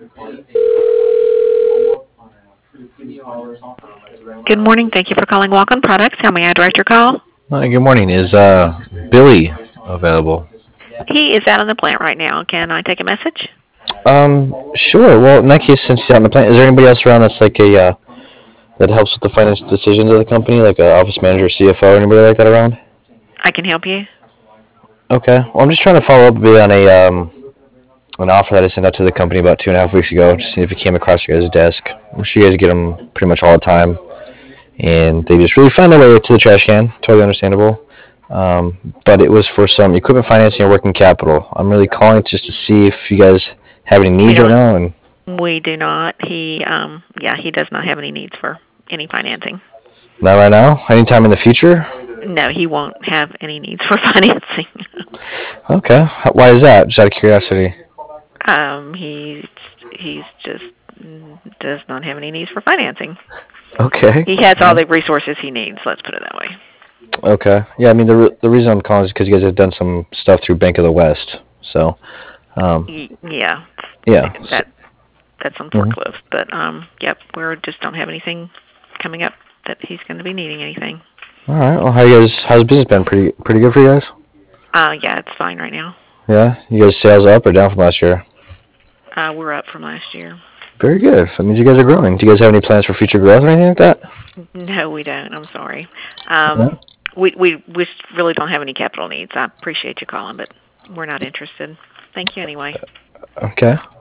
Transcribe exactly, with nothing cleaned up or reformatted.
Good morning. Thank you for calling Walk-On Products. How may I direct your call? Hi, good morning. Is uh Billy available? He is out in the plant right now. Can I take a message? Um, sure. Well, in that case, since he's out in the plant, is there anybody else around that's like a uh, that helps with the financial decisions of the company, like a office manager, C F O, anybody like that around? I can help you. Okay. Well, I'm just trying to follow up a bit on a um an offer that I sent out to the company about two and a half weeks ago, just seeing if it came across your guys' desk. I'm sure you guys get them pretty much all the time, and they just really find their way to the trash can. Totally understandable. Um, but it was for some equipment financing and working capital. I'm really calling just to see if you guys have any We needs right don't. now. And We do not. He, um, yeah, he does not have any needs for any financing. not right now. Anytime in the future. No, he won't have any needs for financing. Okay. Why is that? Just out of curiosity. um, he's he's just mm, does not have any needs for financing. Okay. He has all the resources he needs. Let's put it that way. Okay. Yeah. I mean, the re- the reason I'm calling is because you guys have done some stuff through Bank of the West. So, um, Y- yeah, yeah. So, that that's on mhm. forklift. But um, yep, we just don't have anything coming up that he's going to be needing anything. All right. Well, how you guys? How's business been? Pretty pretty good for you guys. Uh, yeah, it's fine right now. Yeah. You guys sales up or down from last year? Uh, we're up from last year. Very good. That means you guys are growing. Do you guys have any plans for future growth or anything like that? No, we don't. I'm sorry. Um, No. we we we really don't have any capital needs. I appreciate you calling, but we're not interested. Thank you anyway. Okay.